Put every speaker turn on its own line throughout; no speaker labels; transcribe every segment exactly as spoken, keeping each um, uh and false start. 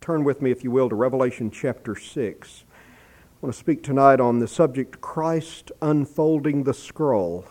Turn with me, if you will, to Revelation chapter six. I want to speak tonight on the subject, Christ unfolding the scroll.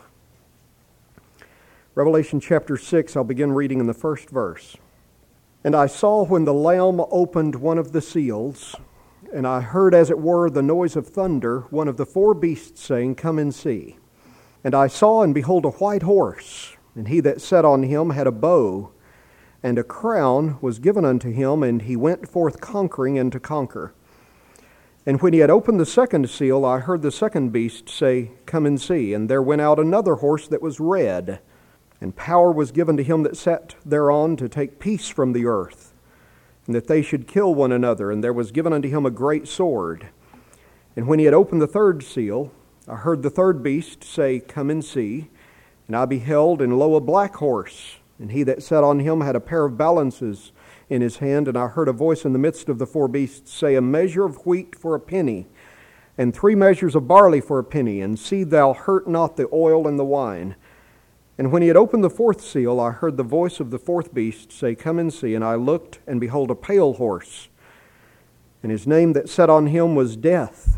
Revelation chapter six, I'll begin reading in the first verse. And I saw when the Lamb opened one of the seals, and I heard as it were the noise of thunder, one of the four beasts saying, Come and see. And I saw, and behold, a white horse, and he that sat on him had a bow, and a crown was given unto him, and he went forth conquering and to conquer. And when he had opened the second seal, I heard the second beast say, Come and see. And there went out another horse that was red, and power was given to him that sat thereon to take peace from the earth, and that they should kill one another. And there was given unto him a great sword. And when he had opened the third seal, I heard the third beast say, Come and see. And I beheld, and lo, a black horse, and he that sat on him had a pair of balances in his hand. And I heard a voice in the midst of the four beasts say, A measure of wheat for a penny, and three measures of barley for a penny, and see thou hurt not the oil and the wine. And when he had opened the fourth seal, I heard the voice of the fourth beast say, Come and see. And I looked, and behold, a pale horse, and his name that sat on him was Death.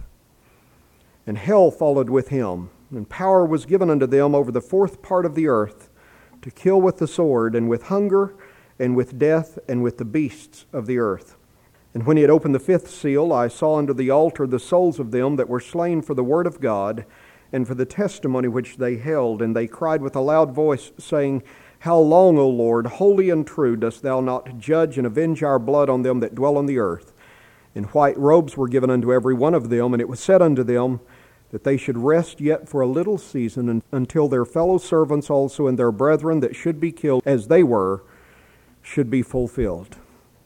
And hell followed with him, and power was given unto them over the fourth part of the earth, to kill with the sword, and with hunger, and with death, and with the beasts of the earth. And when he had opened the fifth seal, I saw under the altar the souls of them that were slain for the word of God, and for the testimony which they held. And they cried with a loud voice, saying, How long, O Lord, holy and true, dost thou not judge and avenge our blood on them that dwell on the earth? And white robes were given unto every one of them, and it was said unto them that they should rest yet for a little season, until their fellow servants also and their brethren that should be killed as they were should be fulfilled.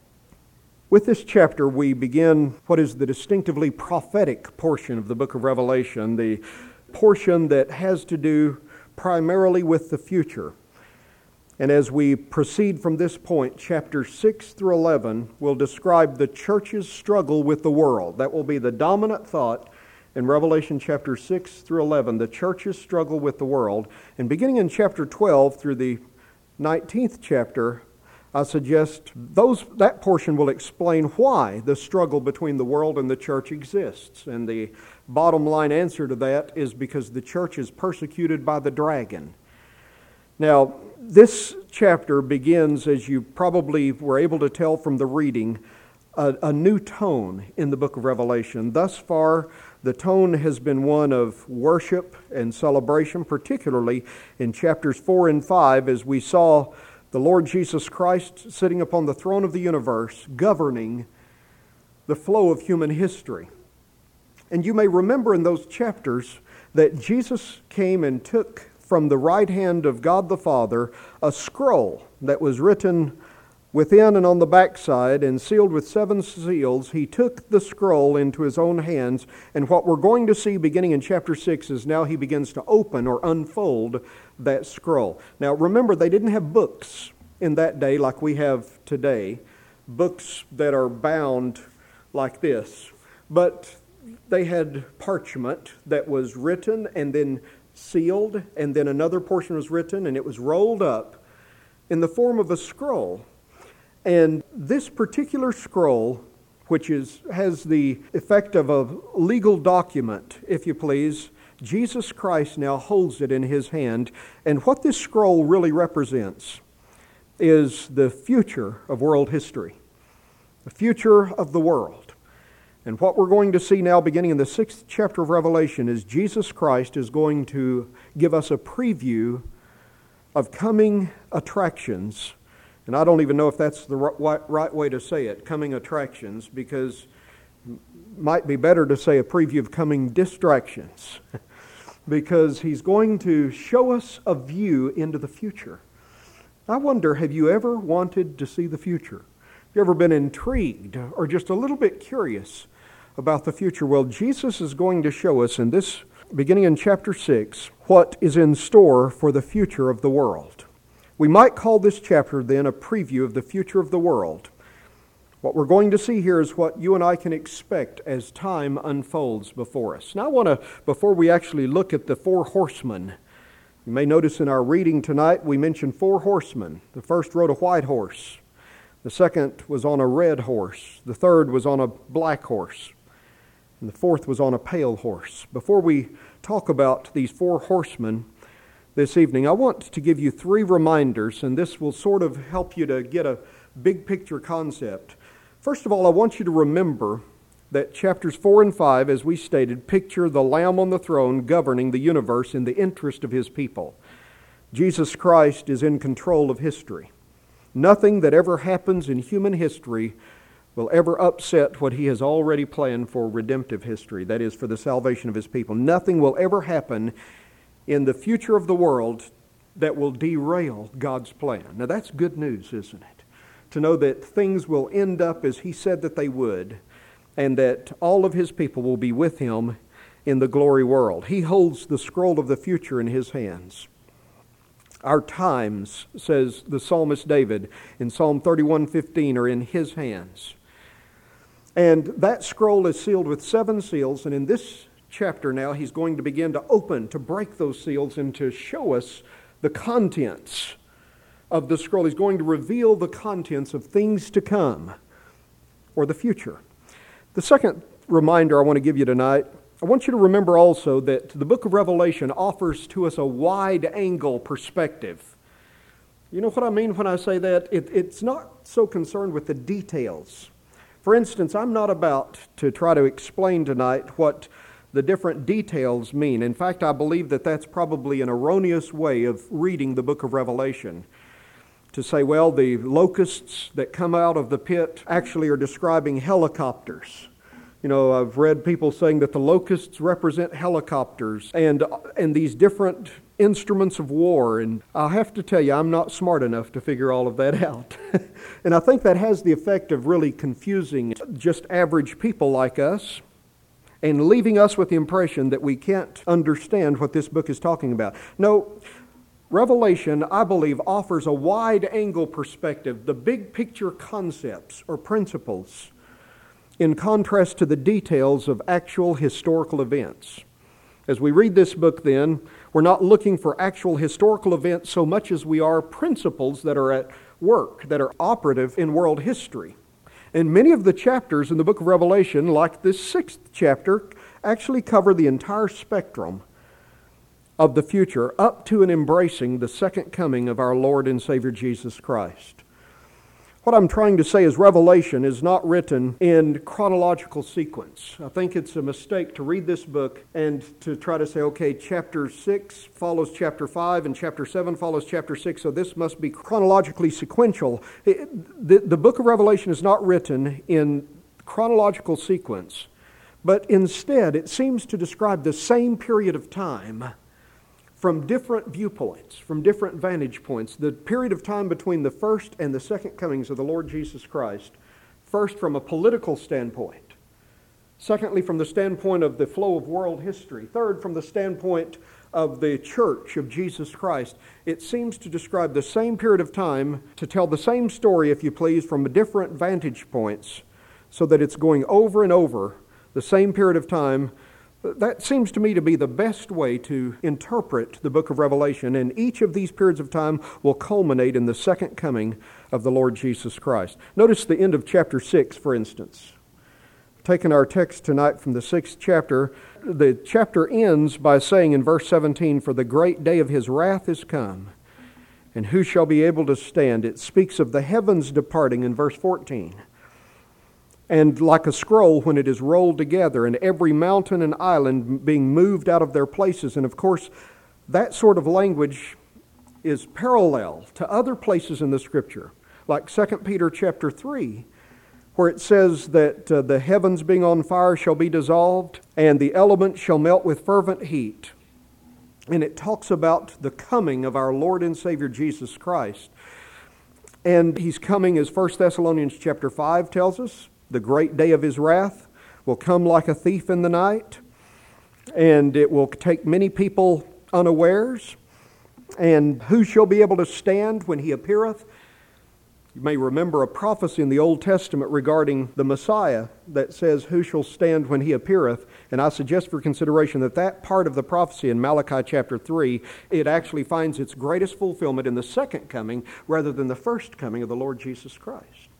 With this chapter, we begin what is the distinctively prophetic portion of the book of Revelation, the portion that has to do primarily with the future. And as we proceed from this point, chapters six through eleven will describe the church's struggle with the world. That will be the dominant thought in Revelation chapter six through eleven, the church's struggle with the world. And beginning in chapter twelve through the nineteenth chapter, I suggest those that portion will explain why the struggle between the world and the church exists. And the bottom line answer to that is because the church is persecuted by the dragon. Now, this chapter begins, as you probably were able to tell from the reading, a, a new tone in the book of Revelation. Thus far, the tone has been one of worship and celebration, particularly in chapters four and five, as we saw the Lord Jesus Christ sitting upon the throne of the universe, governing the flow of human history. And you may remember in those chapters that Jesus came and took from the right hand of God the Father a scroll that was written within and on the backside and sealed with seven seals. He took the scroll into his own hands, and what we're going to see beginning in chapter six is now he begins to open or unfold that scroll. Now remember, they didn't have books in that day like we have today, books that are bound like this, but they had parchment that was written and then sealed, and then another portion was written, and it was rolled up in the form of a scroll. And this particular scroll, which is has the effect of a legal document, if you please, Jesus Christ now holds it in his hand. And what this scroll really represents is the future of world history, the future of the world. And what we're going to see now, beginning in the sixth chapter of Revelation, is Jesus Christ is going to give us a preview of coming attractions. And I don't even know if that's the right, right way to say it, coming attractions, because it might be better to say a preview of coming distractions, because he's going to show us a view into the future. I wonder, have you ever wanted to see the future? Have you ever been intrigued or just a little bit curious about the future? Well, Jesus is going to show us in this, beginning in chapter six, what is in store for the future of the world. We might call this chapter then a preview of the future of the world. What we're going to see here is what you and I can expect as time unfolds before us. Now I want to, before we actually look at the four horsemen, you may notice in our reading tonight we mentioned four horsemen. The first rode a white horse. The second was on a red horse. The third was on a black horse. And the fourth was on a pale horse. Before we talk about these four horsemen this evening, I want to give you three reminders, and this will sort of help you to get a big picture concept. First of all, I want you to remember that chapters four and five, as we stated, picture the Lamb on the throne governing the universe in the interest of His people. Jesus Christ is in control of history. Nothing that ever happens in human history will ever upset what He has already planned for redemptive history, that is, for the salvation of His people. Nothing will ever happen in the future of the world that will derail God's plan. Now that's good news, isn't it? To know that things will end up as He said that they would, and that all of His people will be with Him in the glory world. He holds the scroll of the future in His hands. Our times, says the psalmist David in Psalm thirty-one fifteen, are in His hands. And that scroll is sealed with seven seals, and in this chapter now He's going to begin to open, to break those seals and to show us the contents of the scroll. He's going to reveal the contents of things to come, or the future. The second reminder I want to give you tonight, I want you to remember also that the book of Revelation offers to us a wide-angle perspective. You know what I mean when I say that? It, it's not so concerned with the details. For instance, I'm not about to try to explain tonight what the different details mean. In fact, I believe that that's probably an erroneous way of reading the book of Revelation. To say, well, the locusts that come out of the pit actually are describing helicopters. You know, I've read people saying that the locusts represent helicopters and and these different instruments of war. And I'll have to tell you, I'm not smart enough to figure all of that out. And I think that has the effect of really confusing just average people like us and leaving us with the impression that we can't understand what this book is talking about. No, Revelation, I believe, offers a wide-angle perspective, the big picture concepts or principles, in contrast to the details of actual historical events. As we read this book then, we're not looking for actual historical events so much as we are principles that are at work, that are operative in world history. And many of the chapters in the book of Revelation, like this sixth chapter, actually cover the entire spectrum of the future up to and embracing the second coming of our Lord and Savior Jesus Christ. What I'm trying to say is Revelation is not written in chronological sequence. I think it's a mistake to read this book and to try to say, okay, chapter six follows chapter five and chapter seven follows chapter six, so this must be chronologically sequential. It, the, the book of Revelation is not written in chronological sequence, but instead it seems to describe the same period of time from different viewpoints, from different vantage points. The period of time between the first and the second comings of the Lord Jesus Christ. First, from a political standpoint. Secondly, from the standpoint of the flow of world history. Third, from the standpoint of the church of Jesus Christ. It seems to describe the same period of time, to tell the same story, if you please, from different vantage points, so that it's going over and over the same period of time. That seems to me to be the best way to interpret the book of Revelation, and each of these periods of time will culminate in the second coming of the Lord Jesus Christ. Notice the end of chapter six, for instance. Taking our text tonight from the sixth chapter, the chapter ends by saying in verse seventeen, "For the great day of His wrath is come, and who shall be able to stand?" It speaks of the heavens departing in verse fourteen. And like a scroll when it is rolled together, and every mountain and island being moved out of their places. And of course, that sort of language is parallel to other places in the Scripture, like Second Peter chapter three, where it says that uh, the heavens being on fire shall be dissolved, and the elements shall melt with fervent heat. And it talks about the coming of our Lord and Savior Jesus Christ. And He's coming, as First Thessalonians chapter five tells us. The great day of His wrath will come like a thief in the night, and it will take many people unawares. And who shall be able to stand when He appeareth? You may remember a prophecy in the Old Testament regarding the Messiah that says, "Who shall stand when He appeareth?" And I suggest for consideration that that part of the prophecy in Malachi chapter three, it actually finds its greatest fulfillment in the second coming rather than the first coming of the Lord Jesus Christ.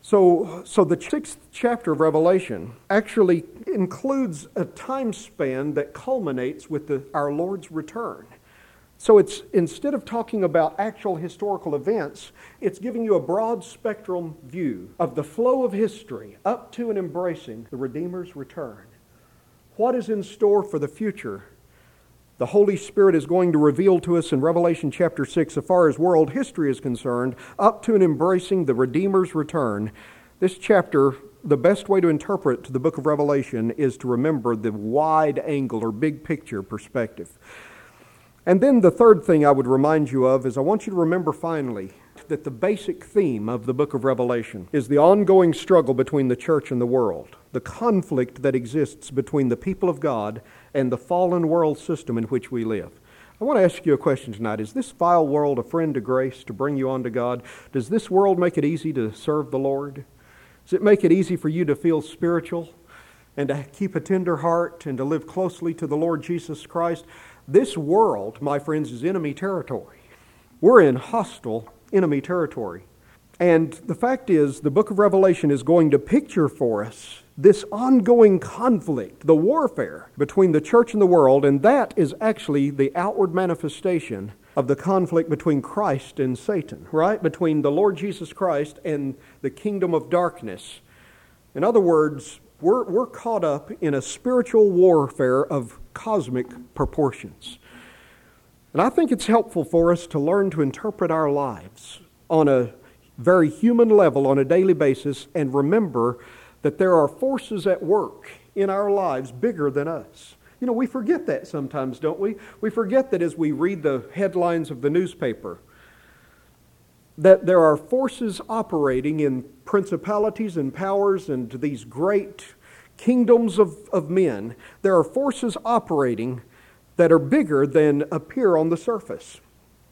So, so the sixth chapter of Revelation actually includes a time span that culminates with the, our Lord's return. So it's, instead of talking about actual historical events, it's giving you a broad spectrum view of the flow of history up to and embracing the Redeemer's return. What is in store for the future? The Holy Spirit is going to reveal to us in Revelation chapter six, as far as world history is concerned, up to and embracing the Redeemer's return. This chapter, the best way to interpret the book of Revelation is to remember the wide angle or big picture perspective. And then the third thing I would remind you of is I want you to remember finally that the basic theme of the book of Revelation is the ongoing struggle between the church and the world, the conflict that exists between the people of God and the fallen world system in which we live. I want to ask you a question tonight. Is this vile world a friend to grace to bring you on to God? Does this world make it easy to serve the Lord? Does it make it easy for you to feel spiritual and to keep a tender heart and to live closely to the Lord Jesus Christ? This world, my friends, is enemy territory. We're in hostile enemy territory. And the fact is, the book of Revelation is going to picture for us this ongoing conflict, the warfare between the church and the world, and that is actually the outward manifestation of the conflict between Christ and Satan, right? Between the Lord Jesus Christ and the kingdom of darkness. In other words, we're, we're caught up in a spiritual warfare of cosmic proportions. And I think it's helpful for us to learn to interpret our lives on a very human level on a daily basis and remember that there are forces at work in our lives bigger than us. You know, we forget that sometimes, don't we? We forget that as we read the headlines of the newspaper, that there are forces operating in principalities and powers and these great kingdoms of, of men. There are forces operating that are bigger than appear on the surface.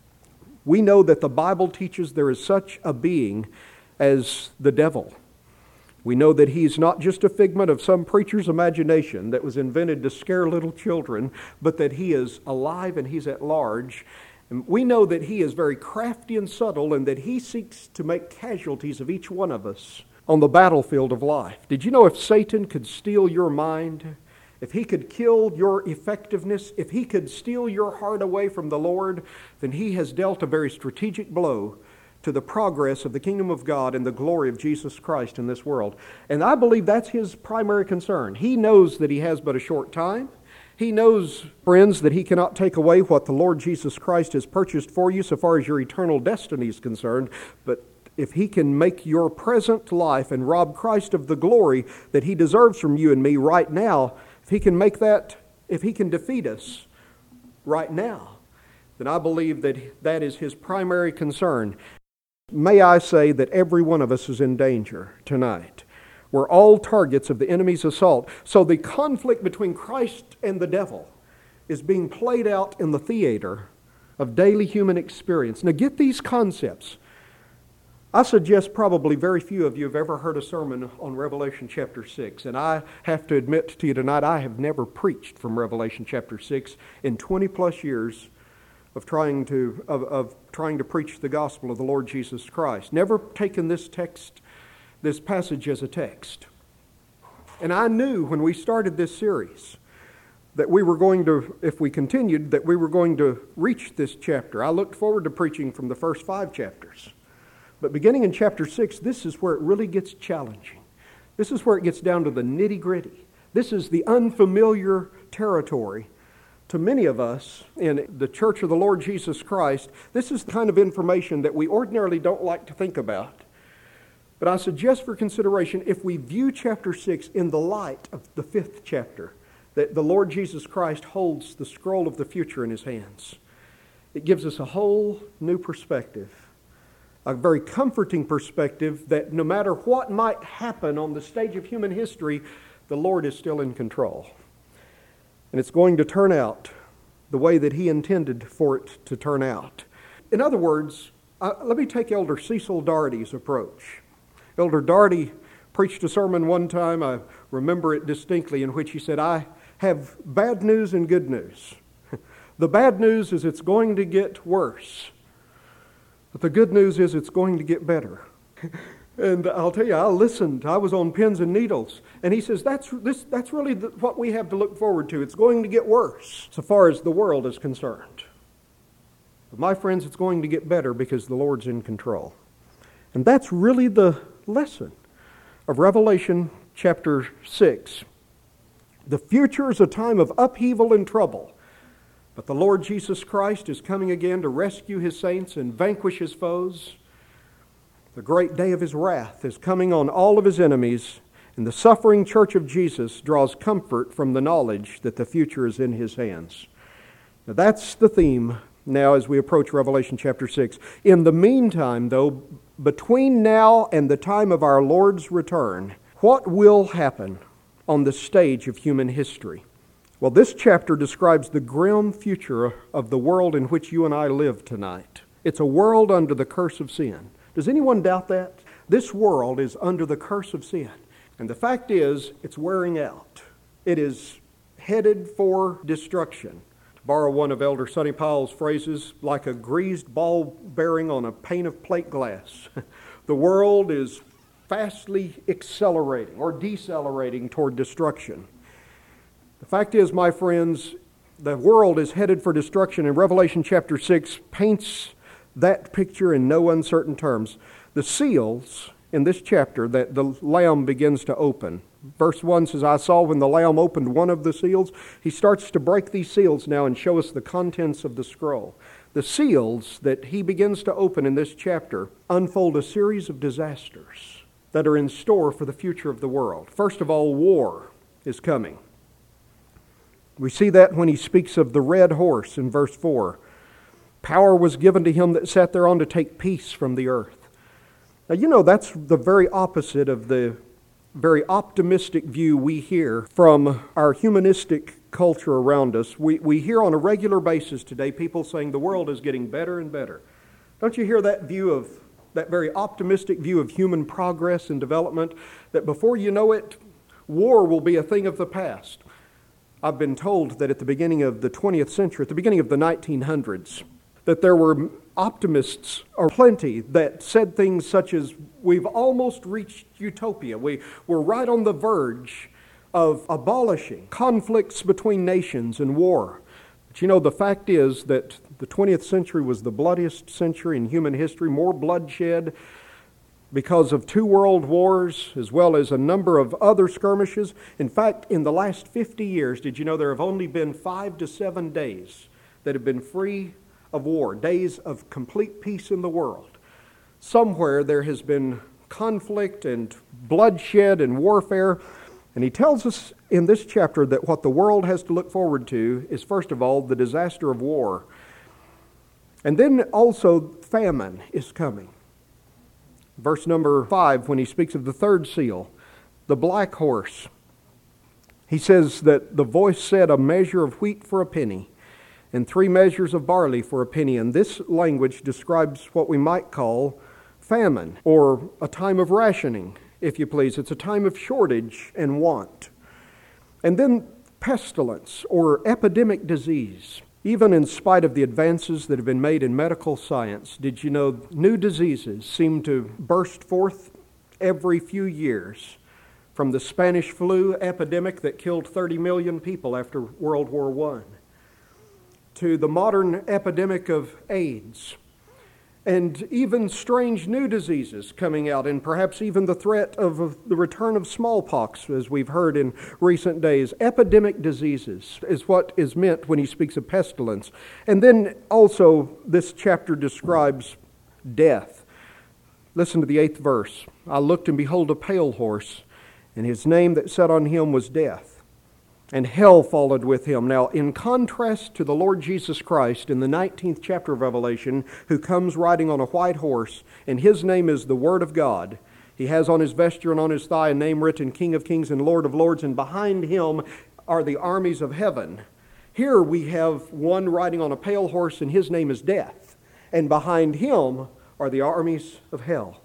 We know that the Bible teaches there is such a being as the devil. We know that he's not just a figment of some preacher's imagination that was invented to scare little children, but that he is alive and he's at large. And we know that he is very crafty and subtle and that he seeks to make casualties of each one of us on the battlefield of life. Did you know if Satan could steal your mind, if he could kill your effectiveness, if he could steal your heart away from the Lord, then he has dealt a very strategic blow to the progress of the kingdom of God and the glory of Jesus Christ in this world. And I believe that's his primary concern. He knows that he has but a short time. He knows, friends, that he cannot take away what the Lord Jesus Christ has purchased for you so far as your eternal destiny is concerned. But if he can make your present life and rob Christ of the glory that he deserves from you and me right now, if he can make that, if he can defeat us right now, then I believe that that is his primary concern. May I say that every one of us is in danger tonight. We're all targets of the enemy's assault. So the conflict between Christ and the devil is being played out in the theater of daily human experience. Now get these concepts. I suggest probably very few of you have ever heard a sermon on Revelation chapter six. And I have to admit to you tonight, I have never preached from Revelation chapter six in twenty plus years of trying to of, of trying to preach the gospel of the Lord Jesus Christ. Never taken this text, this passage as a text. And I knew when we started this series that we were going to, if we continued, that we were going to reach this chapter. I looked forward to preaching from the first five chapters. But beginning in chapter six, this is where it really gets challenging. This is where it gets down to the nitty-gritty. This is the unfamiliar territory to many of us in the Church of the Lord Jesus Christ. This is the kind of information that we ordinarily don't like to think about. But I suggest for consideration, if we view chapter six in the light of the fifth chapter, that the Lord Jesus Christ holds the scroll of the future in his hands, it gives us a whole new perspective, a very comforting perspective that no matter what might happen on the stage of human history, the Lord is still in control. And it's going to turn out the way that he intended for it to turn out. In other words, uh, let me take Elder Cecil Darty's approach. Elder Darty preached a sermon one time, I remember it distinctly, in which he said, I have bad news and good news. The bad news is it's going to get worse. But the good news is it's going to get better. And I'll tell you, I listened. I was on pins and needles. And he says, that's this, that's really the, what we have to look forward to. It's going to get worse so far as the world is concerned. But my friends, it's going to get better because the Lord's in control. And that's really the lesson of Revelation chapter six. The future is a time of upheaval and trouble. But the Lord Jesus Christ is coming again to rescue His saints and vanquish His foes. The great day of His wrath is coming on all of His enemies, and the suffering church of Jesus draws comfort from the knowledge that the future is in His hands. Now that's the theme now as we approach Revelation chapter six. In the meantime, though, between now and the time of our Lord's return, what will happen on the stage of human history? Well, this chapter describes the grim future of the world in which you and I live tonight. It's a world under the curse of sin. Does anyone doubt that? This world is under the curse of sin. And the fact is, it's wearing out. It is headed for destruction. To borrow one of Elder Sonny Powell's phrases, like a greased ball bearing on a pane of plate glass. The world is fastly accelerating or decelerating toward destruction. The fact is, my friends, the world is headed for destruction, and Revelation chapter six paints that picture in no uncertain terms. The seals in this chapter that the Lamb begins to open. Verse one says, I saw when the Lamb opened one of the seals. He starts to break these seals now and show us the contents of the scroll. The seals that he begins to open in this chapter unfold a series of disasters that are in store for the future of the world. First of all, war is coming. We see that when he speaks of the red horse in verse four. Power was given to him that sat thereon to take peace from the earth. Now, you know, that's the very opposite of the very optimistic view we hear from our humanistic culture around us. We, we hear on a regular basis today people saying the world is getting better and better. Don't you hear that view of, that very optimistic view of human progress and development, that before you know it, war will be a thing of the past? I've been told that at the beginning of the twentieth century, at the beginning of the nineteen hundreds, that there were optimists or plenty that said things such as, we've almost reached utopia. We, we're right on the verge of abolishing conflicts between nations and war. But you know, the fact is that the twentieth century was the bloodiest century in human history, more bloodshed because of two world wars as well as a number of other skirmishes. In fact, in the last fifty years, did you know there have only been five to seven days that have been free of war, days of complete peace in the world. Somewhere there has been conflict and bloodshed and warfare. And he tells us in this chapter that what the world has to look forward to is, first of all, the disaster of war. And then also famine is coming. Verse number five, when he speaks of the third seal, the black horse, he says that the voice said, a measure of wheat for a penny, and three measures of barley for a penny. And this language describes what we might call famine, or a time of rationing, if you please. It's a time of shortage and want. And then pestilence, or epidemic disease. Even in spite of the advances that have been made in medical science, did you know new diseases seem to burst forth every few years? From the Spanish flu epidemic that killed thirty million people after World War One, to the modern epidemic of AIDS, and even strange new diseases coming out, and perhaps even the threat of the return of smallpox, as we've heard in recent days. Epidemic diseases is what is meant when he speaks of pestilence. And then also this chapter describes death. Listen to the eighth verse. I looked, and behold, a pale horse, and his name that sat on him was Death. And hell followed with him. Now, in contrast to the Lord Jesus Christ in the nineteenth chapter of Revelation, who comes riding on a white horse, and his name is the Word of God. He has on his vesture and on his thigh a name written, King of Kings and Lord of Lords, and behind him are the armies of heaven. Here we have one riding on a pale horse, and his name is Death. And behind him are the armies of hell.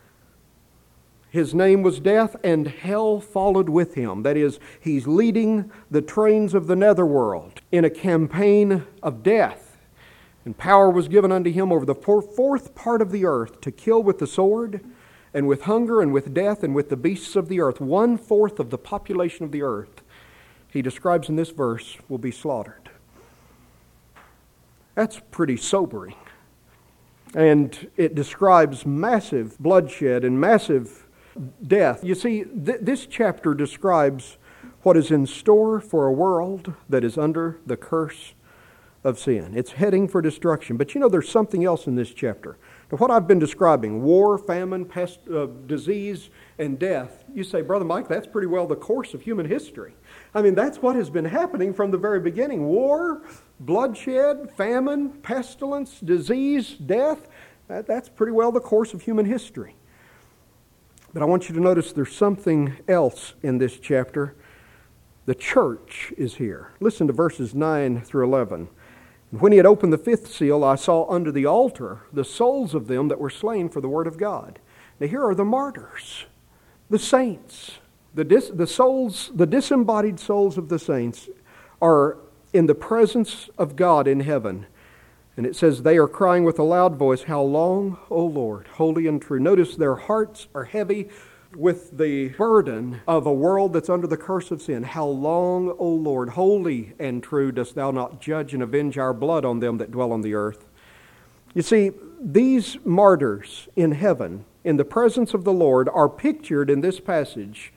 His name was Death, and hell followed with him. That is, he's leading the trains of the netherworld in a campaign of death. And power was given unto him over the fourth part of the earth to kill with the sword, and with hunger and with death and with the beasts of the earth. One-fourth of the population of the earth, he describes in this verse, will be slaughtered. That's pretty sobering. And it describes massive bloodshed and massive death. You see, th- this chapter describes what is in store for a world that is under the curse of sin. It's heading for destruction. But you know, there's something else in this chapter. Now, what I've been describing, war, famine, pest, uh, disease, and death, you say, Brother Mike, that's pretty well the course of human history. I mean, that's what has been happening from the very beginning. War, bloodshed, famine, pestilence, disease, death, that, that's pretty well the course of human history. But I want you to notice there's something else in this chapter. The church is here. Listen to verses nine through eleven. When he had opened the fifth seal, I saw under the altar the souls of them that were slain for the word of God. Now here are the martyrs, the saints, the dis, the souls, the disembodied souls of the saints are in the presence of God in heaven. And it says they are crying with a loud voice, "How long, O Lord, holy and true?" Notice their hearts are heavy with the burden of a world that's under the curse of sin. "How long, O Lord, holy and true, dost thou not judge and avenge our blood on them that dwell on the earth?" You see, these martyrs in heaven, in the presence of the Lord, are pictured in this passage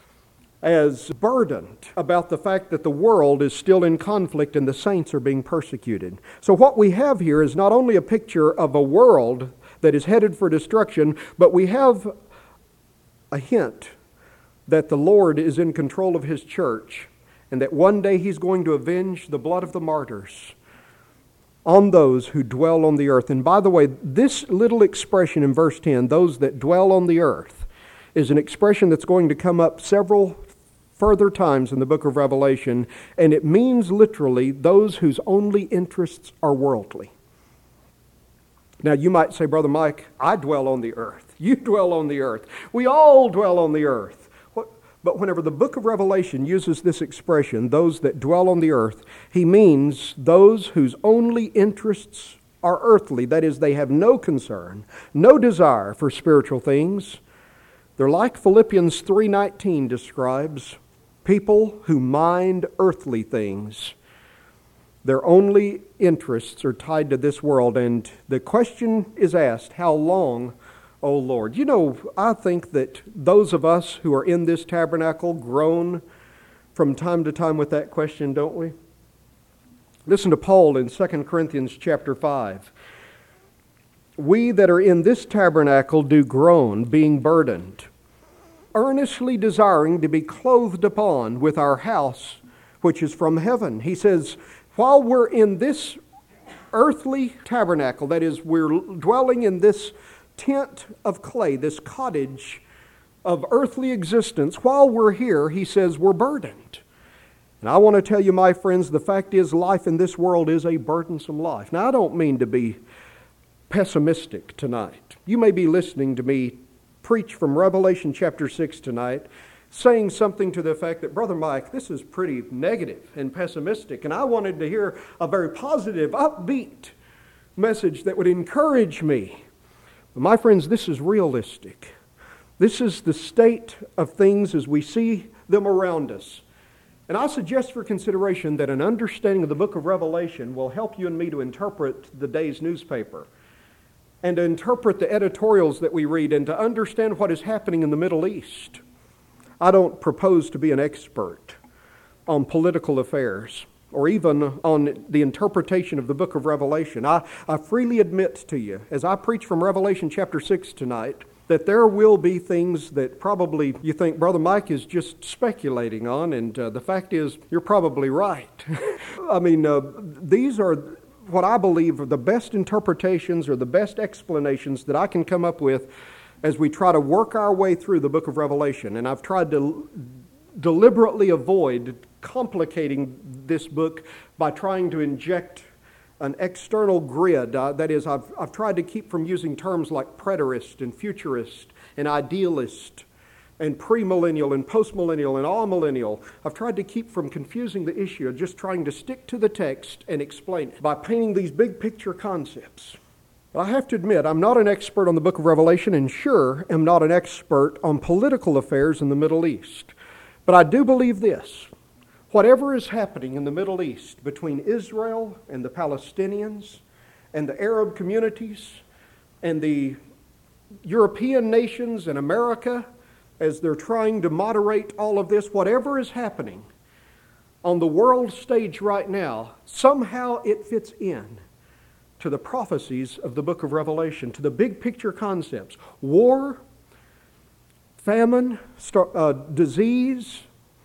as burdened about the fact that the world is still in conflict and the saints are being persecuted. So what we have here is not only a picture of a world that is headed for destruction, but we have a hint that the Lord is in control of His church and that one day He's going to avenge the blood of the martyrs on those who dwell on the earth. And by the way, this little expression in verse ten, "those that dwell on the earth," is an expression that's going to come up several further times in the book of Revelation, and it means literally those whose only interests are worldly. Now you might say, Brother Mike, I dwell on the earth. You dwell on the earth. We all dwell on the earth. But whenever the book of Revelation uses this expression, "those that dwell on the earth," he means those whose only interests are earthly. That is, they have no concern, no desire for spiritual things. They're like Philippians three nineteen describes, people who mind earthly things. Their only interests are tied to this world. And the question is asked, how long, O Lord? You know, I think that those of us who are in this tabernacle groan from time to time with that question, don't we? Listen to Paul in Second Corinthians chapter five. "We that are in this tabernacle do groan, being burdened, earnestly desiring to be clothed upon with our house which is from heaven." He says, while we're in this earthly tabernacle, that is, we're dwelling in this tent of clay, this cottage of earthly existence, while we're here, he says, we're burdened. And I want to tell you, my friends, the fact is life in this world is a burdensome life. Now, I don't mean to be pessimistic tonight. You may be listening to me preach from Revelation chapter six tonight, saying something to the effect that, Brother Mike, this is pretty negative and pessimistic, and I wanted to hear a very positive, upbeat message that would encourage me. But my friends, this is realistic. This is the state of things as we see them around us. And I suggest for consideration that an understanding of the book of Revelation will help you and me to interpret the day's newspaper and to interpret the editorials that we read and to understand what is happening in the Middle East. I don't propose to be an expert on political affairs or even on the interpretation of the book of Revelation. I, I freely admit to you, as I preach from Revelation chapter six tonight, that there will be things that probably you think Brother Mike is just speculating on, and uh, the fact is you're probably right. I mean, uh, these are what I believe are the best interpretations or the best explanations that I can come up with as we try to work our way through the book of Revelation. And I've tried to deliberately avoid complicating this book by trying to inject an external grid. Uh, that is, I've, I've tried to keep from using terms like preterist and futurist and idealist and premillennial and postmillennial and all-millennial. I've tried to keep from confusing the issue of just trying to stick to the text and explain it by painting these big picture concepts. But I have to admit, I'm not an expert on the book of Revelation, and sure am not an expert on political affairs in the Middle East. But I do believe this. Whatever is happening in the Middle East between Israel and the Palestinians and the Arab communities and the European nations and America, as they're trying to moderate all of this, whatever is happening on the world stage right now, somehow it fits in to the prophecies of the book of Revelation, to the big picture concepts. War, famine, star, uh, disease,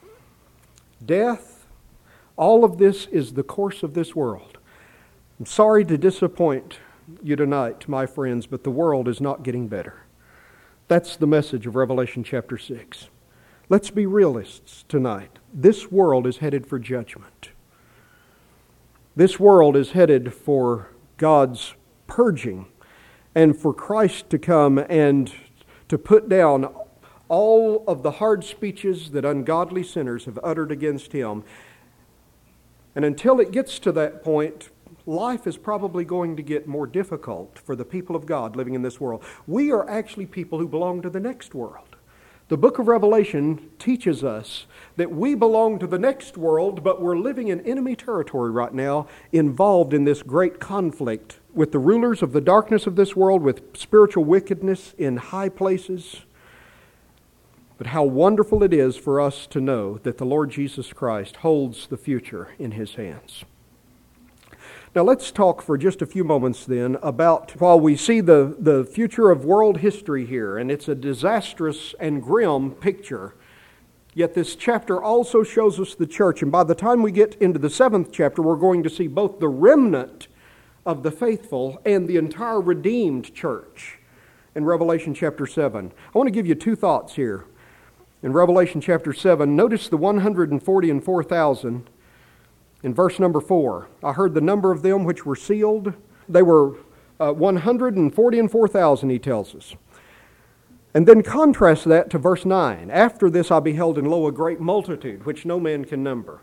death, all of this is the course of this world. I'm sorry to disappoint you tonight, my friends, but the world is not getting better. That's the message of Revelation chapter six. Let's be realists tonight. This world is headed for judgment. This world is headed for God's purging and for Christ to come and to put down all of the hard speeches that ungodly sinners have uttered against Him. And until it gets to that point, life is probably going to get more difficult for the people of God living in this world. We are actually people who belong to the next world. The book of Revelation teaches us that we belong to the next world, but we're living in enemy territory right now, involved in this great conflict with the rulers of the darkness of this world, with spiritual wickedness in high places. But how wonderful it is for us to know that the Lord Jesus Christ holds the future in His hands. Now let's talk for just a few moments then about, while we see the, the future of world history here, and it's a disastrous and grim picture, yet this chapter also shows us the church. And by the time we get into the seventh chapter, we're going to see both the remnant of the faithful and the entire redeemed church in Revelation chapter seven. I want to give you two thoughts here. In Revelation chapter seven, notice the one hundred forty and four thousand. In verse number four, I heard the number of them which were sealed. They were uh, one hundred forty and four thousand, he tells us. And then contrast that to verse nine. After this I beheld, and lo, a great multitude, which no man can number.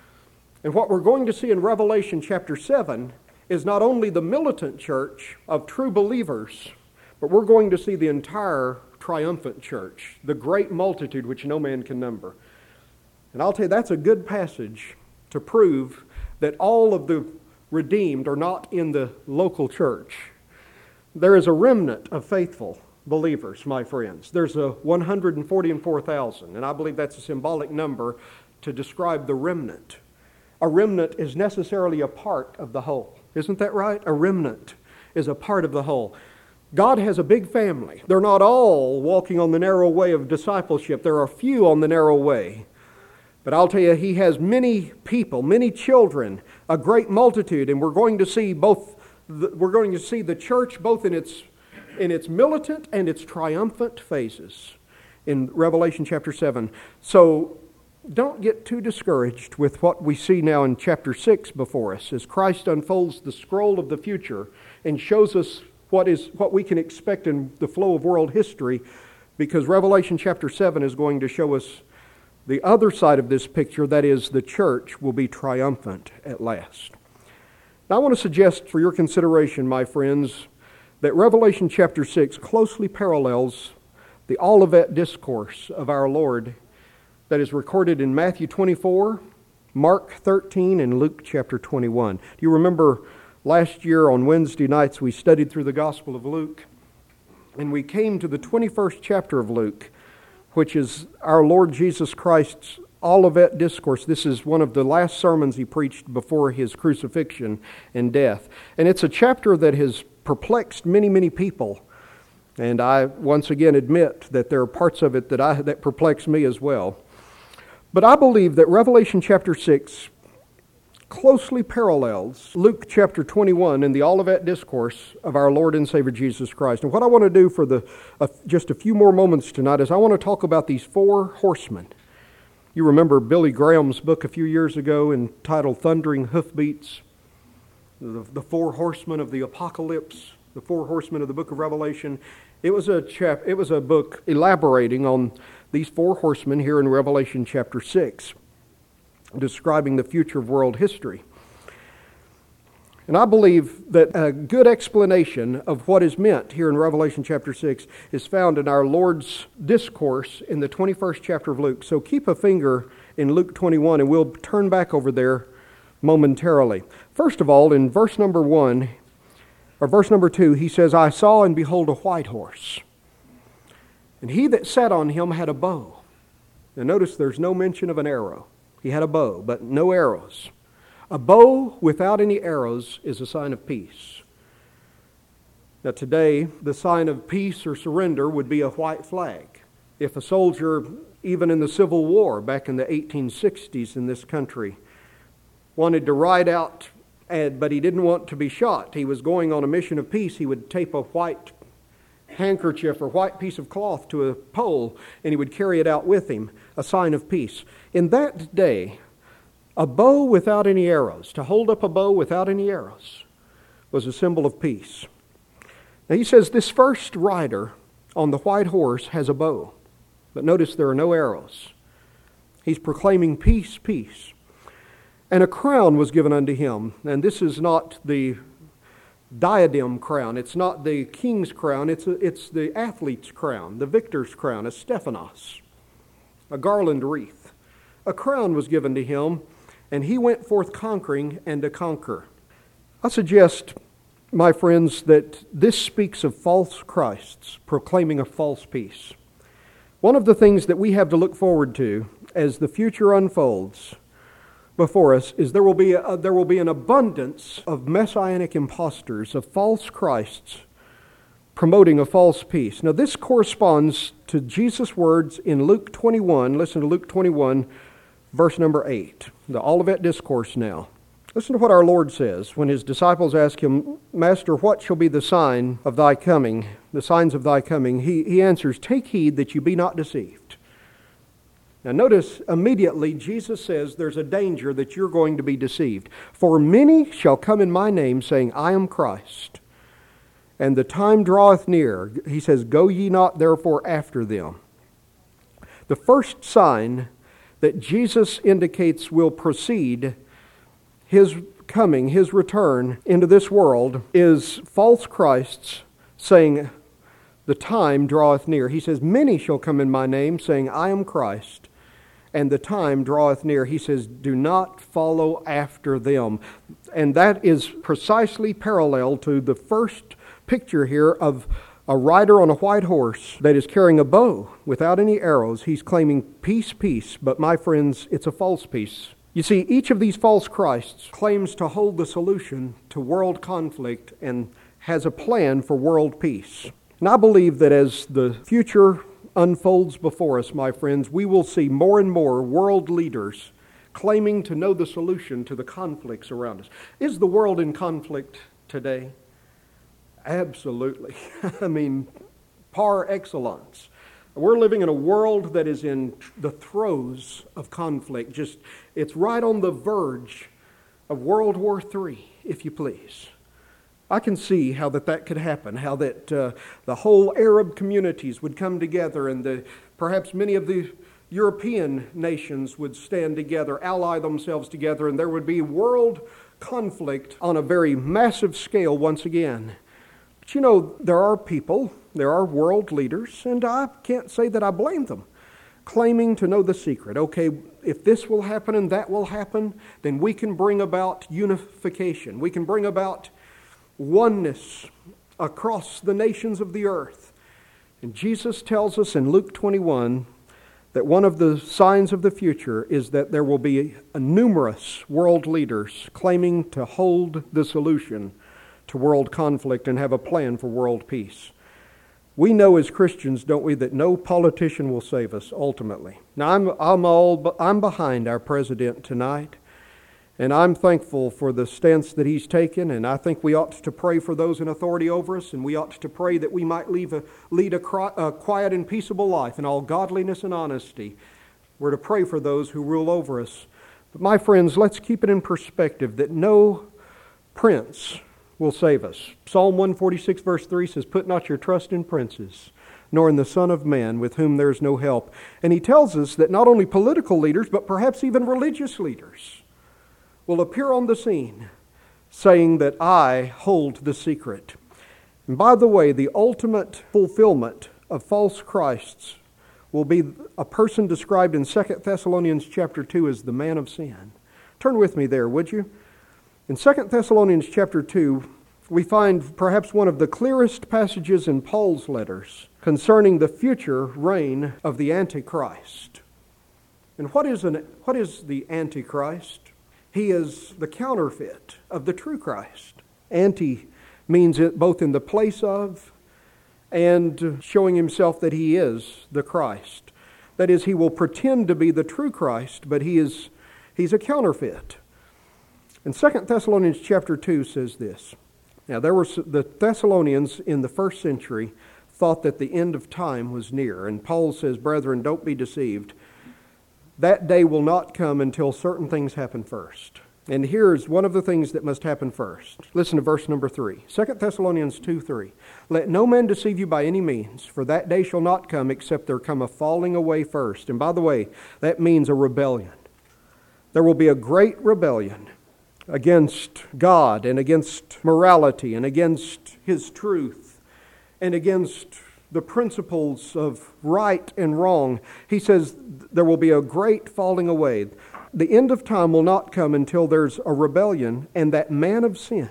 And what we're going to see in Revelation chapter seven is not only the militant church of true believers, but we're going to see the entire triumphant church, the great multitude which no man can number. And I'll tell you, that's a good passage to prove that all of the redeemed are not in the local church. There is a remnant of faithful believers, my friends. There's a one hundred forty and four thousand, and I believe that's a symbolic number to describe the remnant. A remnant is necessarily a part of the whole. Isn't that right? A remnant is a part of the whole. God has a big family. They're not all walking on the narrow way of discipleship. There are few on the narrow way. But I'll tell you, He has many people, many children, a great multitude, and we're going to see both. The, we're going to see the church both in its in its militant and its triumphant phases in Revelation chapter seven. So don't get too discouraged with what we see now in chapter six before us, as Christ unfolds the scroll of the future and shows us what is what we can expect in the flow of world history, because Revelation chapter seven is going to show us the other side of this picture, that is, the church will be triumphant at last. Now I want to suggest for your consideration, my friends, that Revelation chapter six closely parallels the Olivet Discourse of our Lord that is recorded in Matthew twenty-four, Mark thirteen, and Luke chapter twenty-one. Do you remember last year on Wednesday nights we studied through the Gospel of Luke, and we came to the twenty-first chapter of Luke, which is our Lord Jesus Christ's Olivet Discourse. This is one of the last sermons He preached before His crucifixion and death. And it's a chapter that has perplexed many, many people. And I once again admit that there are parts of it that I that perplex me as well. But I believe that Revelation chapter six closely parallels Luke chapter twenty-one in the Olivet Discourse of our Lord and Savior Jesus Christ. And what I want to do for the uh, just a few more moments tonight is I want to talk about these four horsemen. You remember Billy Graham's book a few years ago entitled Thundering Hoofbeats, the, the four horsemen of the apocalypse, the four horsemen of the book of Revelation. It was a chap. It was a book elaborating on these four horsemen here in Revelation chapter six, describing the future of world history. And I believe that a good explanation of what is meant here in Revelation chapter six is found in our Lord's discourse in the twenty-first chapter of Luke. So keep a finger in Luke twenty-one, and we'll turn back over there momentarily. First of all, in verse number one, or verse number two, he says, I saw and behold a white horse, and he that sat on him had a bow. Now notice there's no mention of an arrow. He had a bow, but no arrows. A bow without any arrows is a sign of peace. Now today, the sign of peace or surrender would be a white flag. If a soldier, even in the Civil War back in the eighteen sixties in this country, wanted to ride out, but he didn't want to be shot, he was going on a mission of peace, he would tape a white handkerchief or white piece of cloth to a pole, and he would carry it out with him, a sign of peace. In that day, a bow without any arrows, to hold up a bow without any arrows, was a symbol of peace. Now he says this first rider on the white horse has a bow, but notice there are no arrows. He's proclaiming peace, peace. And a crown was given unto him, and this is not the diadem crown, it's not the king's crown, it's, a, it's the athlete's crown, the victor's crown, a Stephanos, a garland wreath. A crown was given to him, and he went forth conquering and to conquer. I suggest, my friends, that this speaks of false Christs proclaiming a false peace. One of the things that we have to look forward to as the future unfolds before us is there will be a, there will be an abundance of messianic impostors, of false Christs promoting a false peace. Now this corresponds to Jesus' words in Luke twenty-one. Listen to Luke twenty-one, verse number eight, the Olivet Discourse now. Listen to what our Lord says when his disciples ask him, Master, what shall be the sign of thy coming, the signs of thy coming? He, he answers, take heed that you be not deceived. Now notice immediately Jesus says there's a danger that you're going to be deceived. For many shall come in my name saying, I am Christ, and the time draweth near. He says, go ye not therefore after them. The first sign that Jesus indicates will precede his coming, his return into this world, is false Christs saying, the time draweth near. He says, many shall come in my name saying, I am Christ, and the time draweth near. He says, do not follow after them. And that is precisely parallel to the first picture here of a rider on a white horse that is carrying a bow without any arrows. He's claiming peace, peace, but my friends, it's a false peace. You see, each of these false Christs claims to hold the solution to world conflict and has a plan for world peace. And I believe that as the future unfolds before us, my friends, we will see more and more world leaders claiming to know the solution to the conflicts around us. Is the world in conflict today? Absolutely. I mean, par excellence. We're living in a world that is in the throes of conflict. Just, it's right on the verge of World War Three, if you please. I can see how that, that could happen, how that uh, the whole Arab communities would come together, and the, perhaps many of the European nations would stand together, ally themselves together, and there would be world conflict on a very massive scale once again. But you know, there are people, there are world leaders, and I can't say that I blame them, claiming to know the secret. Okay, if this will happen and that will happen, then we can bring about unification. We can bring about oneness across the nations of the earth. And Jesus tells us in Luke twenty-one that one of the signs of the future is that there will be a numerous world leaders claiming to hold the solution to world conflict and have a plan for world peace. We know as Christians, don't we, that no politician will save us ultimately. Now, I'm I'm all I'm behind our president tonight, and I'm thankful for the stance that he's taken, and I think we ought to pray for those in authority over us, and we ought to pray that we might leave a, lead a, a quiet and peaceable life in all godliness and honesty. We're to pray for those who rule over us. But my friends, let's keep it in perspective that no prince will save us. Psalm one forty-six verse three says, put not your trust in princes, nor in the Son of Man, with whom there is no help. And he tells us that not only political leaders, but perhaps even religious leaders will appear on the scene saying that I hold the secret. And by the way, the ultimate fulfillment of false Christs will be a person described in Second Thessalonians chapter two as the man of sin. Turn with me there, would you? In Second Thessalonians chapter two, we find perhaps one of the clearest passages in Paul's letters concerning the future reign of the Antichrist. And what is an, what is the Antichrist? He is the counterfeit of the true Christ. Anti means it both in the place of and showing himself that he is the Christ. That is, he will pretend to be the true Christ, but he is he's a counterfeit. And Second Thessalonians chapter two says this. Now, there were the Thessalonians in the first century thought that the end of time was near. And Paul says, brethren, don't be deceived. That day will not come until certain things happen first. And here's one of the things that must happen first. Listen to verse number three. Second Thessalonians two three. Let no man deceive you by any means, for that day shall not come except there come a falling away first. And by the way, that means a rebellion. There will be a great rebellion against God and against morality and against His truth and against the principles of right and wrong. He says there will be a great falling away. The end of time will not come until there's a rebellion and that man of sin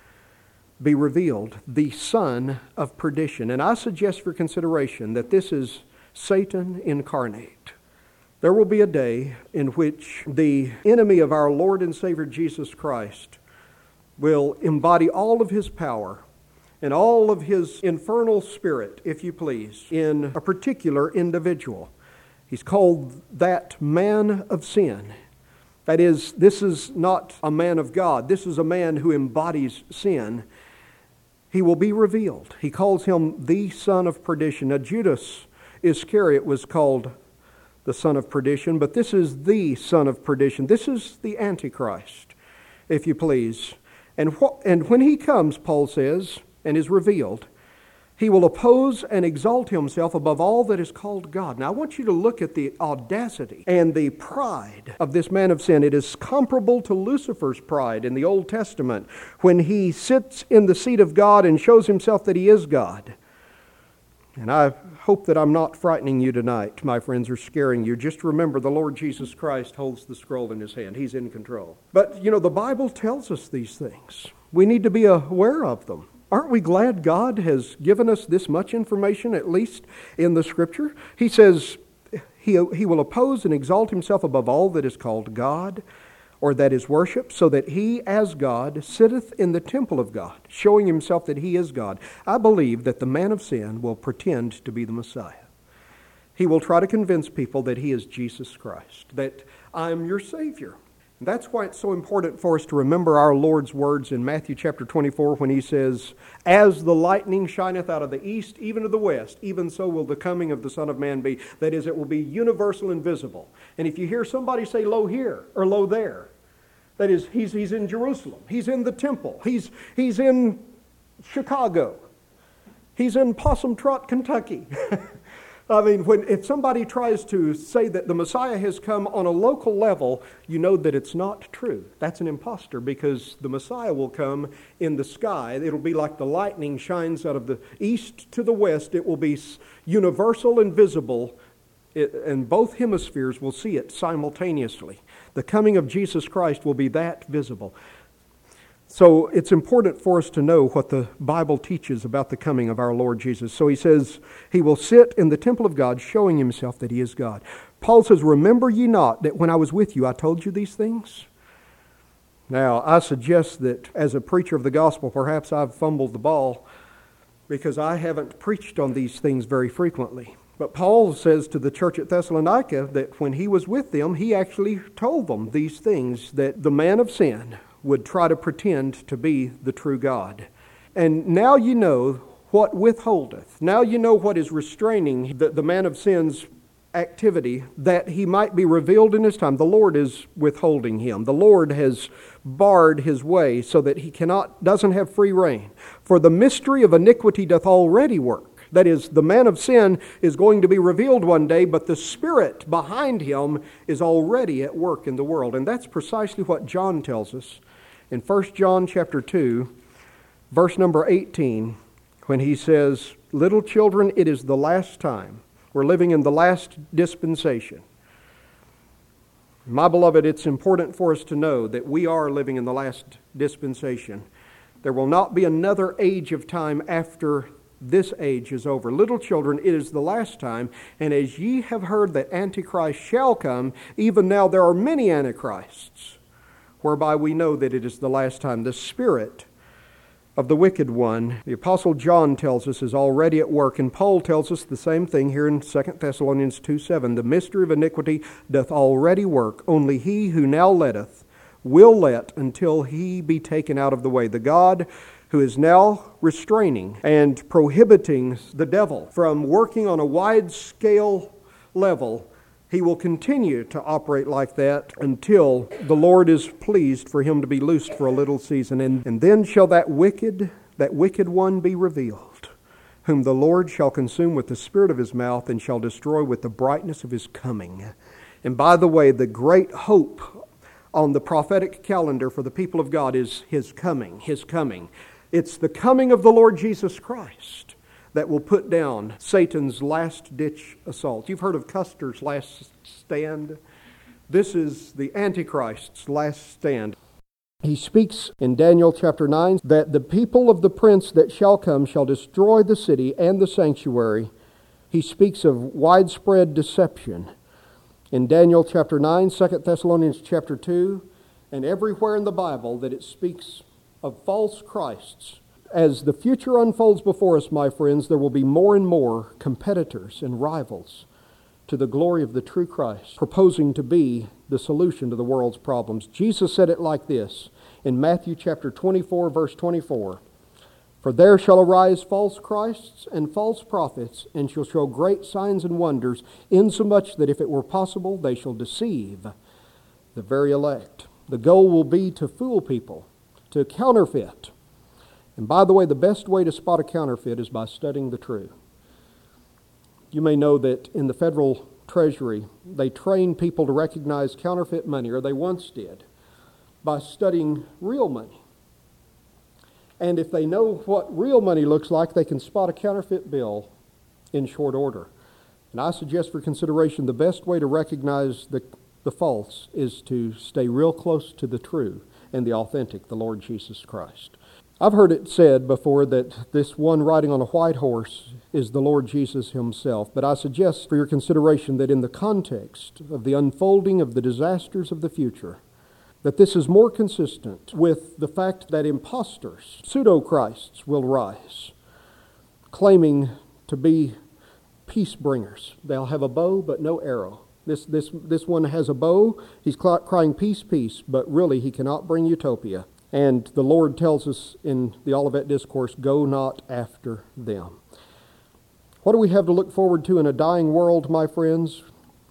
be revealed, the son of perdition. And I suggest for consideration that this is Satan incarnate. There will be a day in which the enemy of our Lord and Savior Jesus Christ will embody all of his power and all of his infernal spirit, if you please, in a particular individual. He's called that man of sin. That is, this is not a man of God. This is a man who embodies sin. He will be revealed. He calls him the son of perdition. Now, Judas Iscariot was called the son of perdition, but this is the son of perdition. This is the Antichrist, if you please. And, wh- and when he comes, Paul says, and is revealed, he will oppose and exalt himself above all that is called God. Now, I want you to look at the audacity and the pride of this man of sin. It is comparable to Lucifer's pride in the Old Testament when he sits in the seat of God and shows himself that he is God. And I hope that I'm not frightening you tonight, my friends, or scaring you. Just remember, the Lord Jesus Christ holds the scroll in His hand. He's in control. But, you know, the Bible tells us these things. We need to be aware of them. Aren't we glad God has given us this much information, at least in the Scripture? He says he, he will oppose and exalt himself above all that is called God, or that is worship, so that he, as God, sitteth in the temple of God, showing himself that he is God. I believe that the man of sin will pretend to be the Messiah. He will try to convince people that he is Jesus Christ, that I'm your Savior. That's why it's so important for us to remember our Lord's words in Matthew chapter twenty-four when He says, as the lightning shineth out of the east, even to the west, even so will the coming of the Son of Man be. That is, it will be universal and visible. And if you hear somebody say, lo here, or lo there, that is, he's, he's in Jerusalem, he's in the temple, he's, he's in Chicago, he's in Possum Trot, Kentucky. I mean, when if somebody tries to say that the Messiah has come on a local level, you know that it's not true. That's an impostor, because the Messiah will come in the sky. It'll be like the lightning shines out of the east to the west. It will be universal and visible, it, and both hemispheres will see it simultaneously. The coming of Jesus Christ will be that visible. So it's important for us to know what the Bible teaches about the coming of our Lord Jesus. So He says, He will sit in the temple of God, showing Himself that He is God. Paul says, remember ye not that when I was with you, I told you these things? Now, I suggest that as a preacher of the gospel, perhaps I've fumbled the ball because I haven't preached on these things very frequently. But Paul says to the church at Thessalonica that when he was with them, he actually told them these things, that the man of sin would try to pretend to be the true God. And now you know what withholdeth. Now you know what is restraining the, the man of sin's activity, that he might be revealed in his time. The Lord is withholding him. The Lord has barred his way so that he cannot, doesn't have free rein. For the mystery of iniquity doth already work. That is, the man of sin is going to be revealed one day, but the spirit behind him is already at work in the world. And that's precisely what John tells us in First John chapter two, verse number eighteen, when he says, "Little children, it is the last time." We're living in the last dispensation. My beloved, it's important for us to know that we are living in the last dispensation. There will not be another age of time after this age is over. Little children, it is the last time, and as ye have heard that Antichrist shall come, even now there are many Antichrists, whereby we know that it is the last time. The spirit of the wicked one, the Apostle John tells us, is already at work, and Paul tells us the same thing here in Second Thessalonians two seven. The mystery of iniquity doth already work, only he who now letteth will let until he be taken out of the way. The God who is now restraining and prohibiting the devil from working on a wide-scale level, he will continue to operate like that until the Lord is pleased for him to be loosed for a little season. And, and then shall that wicked, that wicked one be revealed, whom the Lord shall consume with the spirit of his mouth and shall destroy with the brightness of his coming. And by the way, the great hope on the prophetic calendar for the people of God is his coming, his coming. It's the coming of the Lord Jesus Christ that will put down Satan's last-ditch assault. You've heard of Custer's last stand. This is the Antichrist's last stand. He speaks in Daniel chapter nine that the people of the prince that shall come shall destroy the city and the sanctuary. He speaks of widespread deception in Daniel chapter nine, Second Thessalonians chapter two, and everywhere in the Bible that it speaks of false Christs. As the future unfolds before us, my friends, there will be more and more competitors and rivals to the glory of the true Christ, proposing to be the solution to the world's problems. Jesus said it like this in Matthew chapter twenty-four, verse twenty-four. For there shall arise false Christs and false prophets, and shall show great signs and wonders, insomuch that if it were possible, they shall deceive the very elect. The goal will be to fool people, to counterfeit. And by the way, the best way to spot a counterfeit is by studying the true. You may know that in the Federal Treasury, they train people to recognize counterfeit money, or they once did, by studying real money. And if they know what real money looks like, they can spot a counterfeit bill in short order. And I suggest for consideration the best way to recognize the, the false is to stay real close to the true and the authentic, the Lord Jesus Christ. I've heard it said before that this one riding on a white horse is the Lord Jesus himself, but I suggest for your consideration that in the context of the unfolding of the disasters of the future, that this is more consistent with the fact that impostors, pseudo-Christs, will rise, claiming to be peace bringers. They'll have a bow but no arrow. This, this, this one has a bow, he's crying peace, peace, but really he cannot bring utopia. And the Lord tells us in the Olivet Discourse, go not after them. What do we have to look forward to in a dying world, my friends?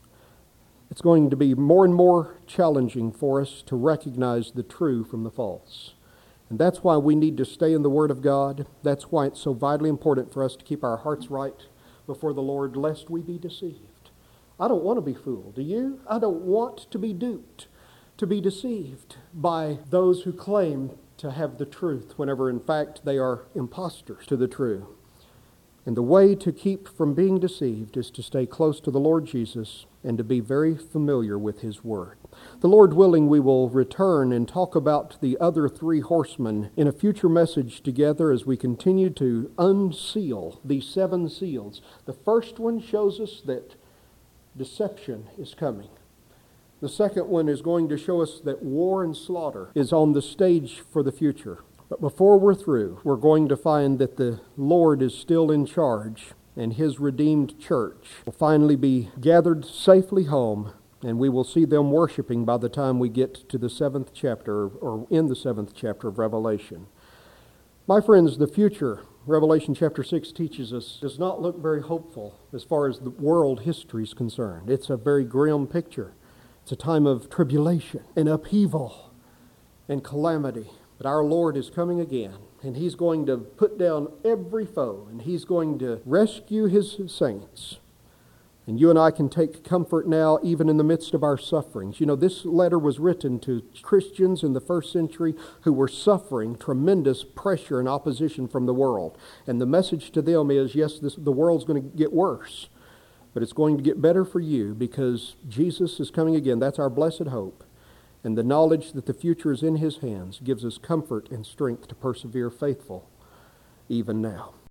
It's going to be more and more challenging for us to recognize the true from the false. And that's why we need to stay in the Word of God. That's why it's so vitally important for us to keep our hearts right before the Lord, lest we be deceived. I don't want to be fooled, do you? I don't want to be duped, to be deceived by those who claim to have the truth, whenever in fact they are impostors to the truth. And the way to keep from being deceived is to stay close to the Lord Jesus and to be very familiar with His Word. The Lord willing, we will return and talk about the other three horsemen in a future message together as we continue to unseal these seven seals. The first one shows us that deception is coming. The second one is going to show us that war and slaughter is on the stage for the future. But before we're through, we're going to find that the Lord is still in charge, and His redeemed church will finally be gathered safely home, and we will see them worshiping by the time we get to the seventh chapter, or in the seventh chapter of Revelation. My friends, the future, Revelation chapter six teaches us, does not look very hopeful as far as the world history is concerned. It's a very grim picture. It's a time of tribulation and upheaval and calamity. But our Lord is coming again, and He's going to put down every foe, and He's going to rescue His saints And you and I can take comfort now even in the midst of our sufferings. You know, this letter was written to Christians in the first century who were suffering tremendous pressure and opposition from the world. And the message to them is, yes, this, the world's going to get worse, but it's going to get better for you because Jesus is coming again. That's our blessed hope. And the knowledge that the future is in His hands gives us comfort and strength to persevere faithful even now.